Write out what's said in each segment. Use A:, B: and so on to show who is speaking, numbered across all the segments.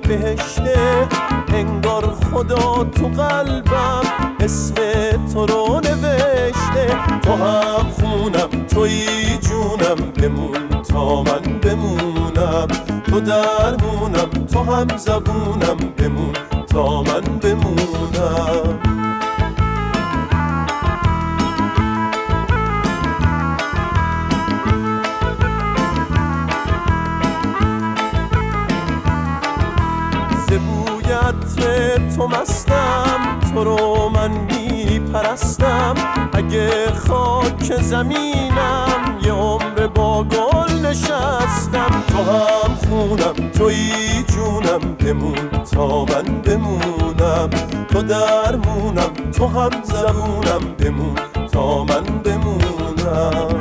A: بهشته، انگار خدا تو قلبم اسم تو رو نوشته. تو هم خونم توی جونم، بمون تا من بمونم. تو درمونم تو هم زبونم، بمون تا من بمونم. بوی عطر تو مستم، تو رو من میپرستم. اگه خاک زمینم یه عمر با گل نشستم. تو هم خونم توی جونم، بمون تا من بمونم. تو درمونم تو هم زبونم، بمون تا من بمونم.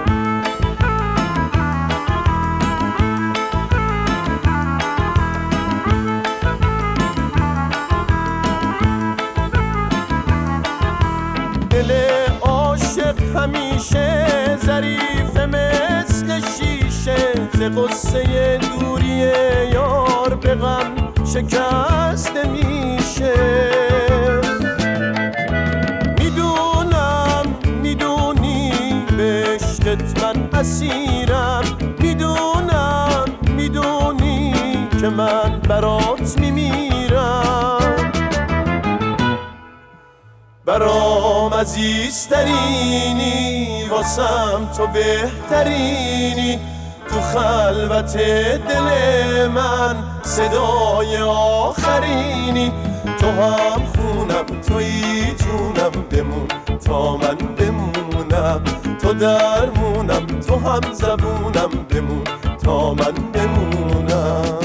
A: دل عاشق همیشه ظریف مثل شیشه، ز غصه دوری یار به غم شکسته میشه. میدونم میدونی به عشقت من اسیرم، میدونم میدونی که من برات میمیرم. برام عزیزترینی، واسم تو بهترینی. تو خلوت دل من صدای آخرینی. تو هم خونم توی جونم، بمون تا من بمونم. تو درمونم تو هم زبونم، بمون تا من بمونم.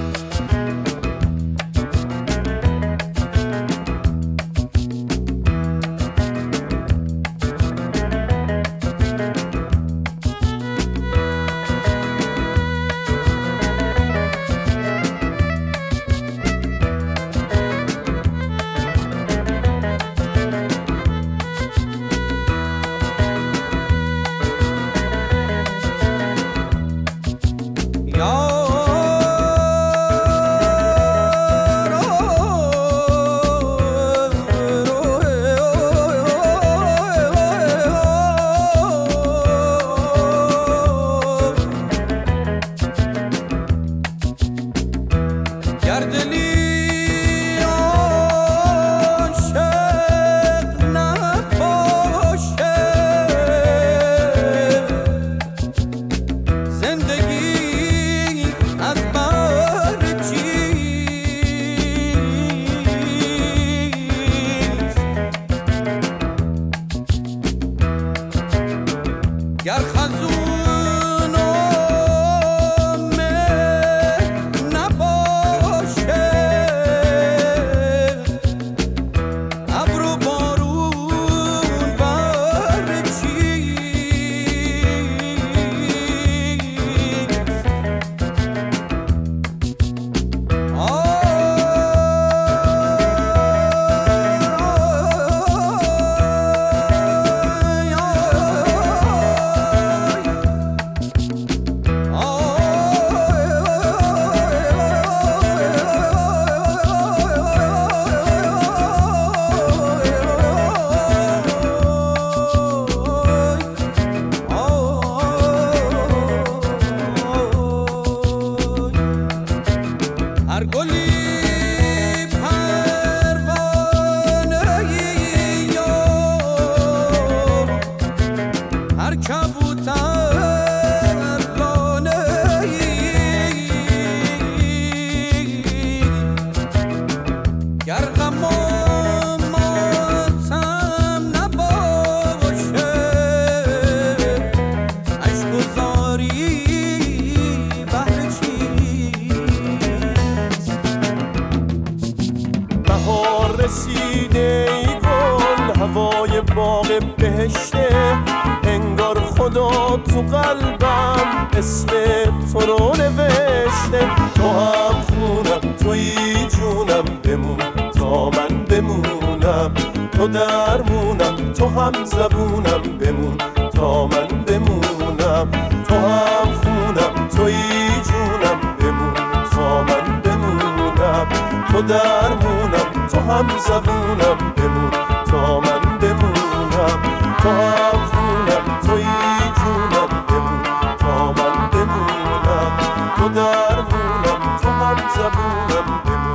B: گر خزون و نباشه، ابر و بارون بر هر گلی پروانه‌ای یا هر کبوتر لانه‌ای، گر غم و ماتم نباشه، اشک و زاری بهر
A: بهار رسیده ای گل، هوای باغ بهشته، انگار خدا تو قلبم اسم تو رو نوشته. تو هم خونم توی جونم، بمون تا من بمونم. تو درمونم تو هم زبونم، بمون تا من بمونم. تو هم خونم توی جونم، بمون تا من بمونم. تو درمونم تو هم زبونم بمون تا من بمونم تو هم خونم توی جونم بمون تا من بمونم تو درمونم تو هم زبونم بمون